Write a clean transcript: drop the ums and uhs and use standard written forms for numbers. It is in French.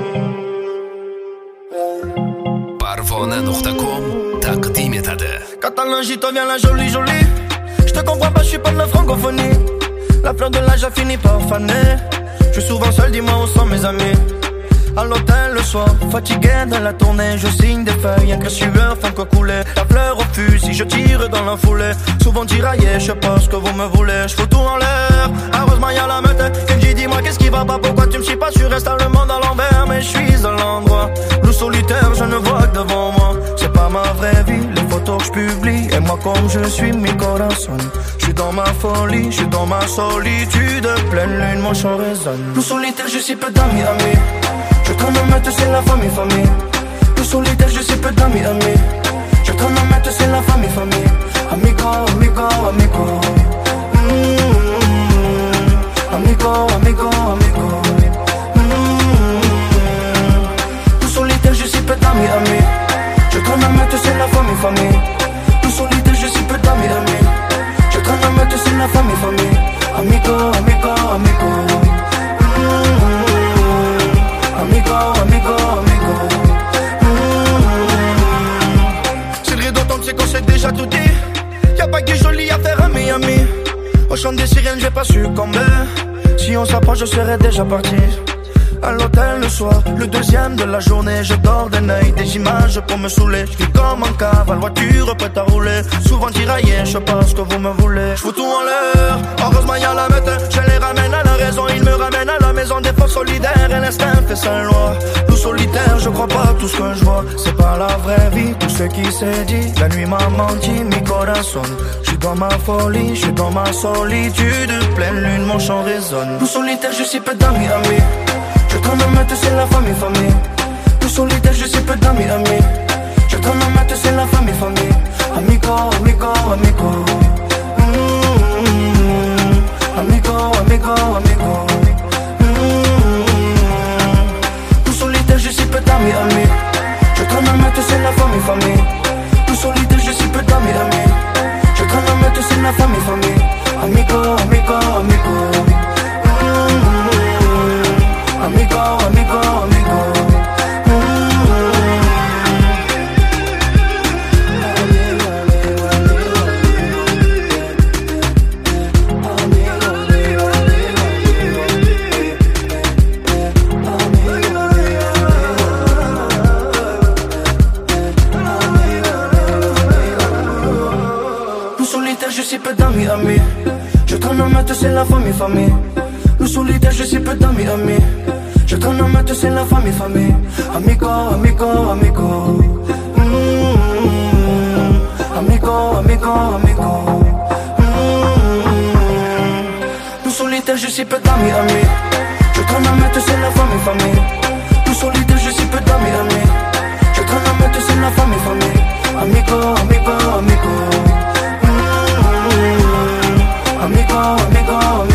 Parvona.com taqdim etadi. Catalan Gito vient la jolie jolie. Je te comprends pas, je suis pas de la francophonie. La fleur de l'âge a fini par faner. Je suis souvent seul, dis-moi où sont mes amis. À l'hôtel le soir, fatigué de la tournée. Je signe des feuilles, un que sueur font que couler. La fleur au fusil, je tire dans la foulée. Souvent tiraillé, je sais pas ce que vous me voulez. Je fous tout en l'air, heureusement y'a la meute qui me dit dis-moi qu'est-ce qui va pas, pourquoi tu me suis pas. Je reste à le monde à l'envers, mais je suis à l'endroit. Loup solitaire, je ne vois que devant moi. C'est pas ma vraie vie, les photos que je publie. Et moi comme je suis, mi corazon. Je suis dans ma folie, je suis dans ma solitude. Pleine lune, mon chant résonne. Loup solitaire, je suis peu d'amis, amis. Je t'en mettre, c'est la famille, famille. Loup solitaire, je suis peu d'amis, amis. Je t'en mettre, c'est la famille, famille. Amigo, amigo, amigo. Amigo, amigo, amigo. Loup solitaire, je suis peu d'amis, amis. Je t'en mettre, c'est la famille, famille. Loup solitaire, je suis peu d'amis, amis. Je t'en mettre, c'est la famille, famille. Amigo, amigo, amigo. Amigo, amigo, amigo. Si le rideau tombe, c'est qu'on s'est déjà tout dit. Y'a pas que joli à faire à Miami. Au chant des sirènes, j'ai pas succombé. Si on s'approche, je serais déjà parti. À l'hôtel le soir, le deuxième de la journée. Je dors d'un œil, des images pour me saouler. Je vis comme un cavale, voiture prête à rouler. Souvent tiraillé, je sais pas ce que vous me voulez. Je fous tout en l'air, heureusement y'a la meute. Je les ramène à la raison, ils me ramènent à la maison. Des forces solidaires et l'instinct fait sa loi. Loup solitaire, je crois pas tout ce que je vois. C'est pas la vraie vie, tout ce qui s'est dit. La nuit m'a menti, mi corazon. Je suis dans ma folie, je suis dans ma solitude. Pleine lune, mon chant résonne. Loup solitaire, je suis peu d'amis, amis. Je t'en mettre, c'est la famille, famille. Loup solitaire, je suis peu d'amis, amis. Je t'en mettre, c'est la famille, famille. Amigo, amigo, amigo. Amigo, amigo, amigo. Loup solitaire, je suis peu d'amis, amis. Je t'en mettre, c'est la famille, famille. Loup solitaire, je suis peu d'amis, amis. Je t'en mettre, c'est la famille, famille. Amigo, amigo, amigo. Amigo, amigo, amigo. Loup solitaire, je suis peu d'amis, amis. Je t'en mettre, c'est la famille, famille. Loup solitaire, je suis peu d'amis, amis. Je t'en mettre, c'est la famille, famille. Amigo, amigo, amigo. Amigo, amigo, amigo. Loup solitaire, je suis peu d'amis, amis. Je t'en mettre, c'est la famille, famille. Loup solitaire, je suis peu d'amis, amis. Je t'en mettre, c'est la famille, famille. Amigo, amigo, amigo. Amigo, amigo, amigo.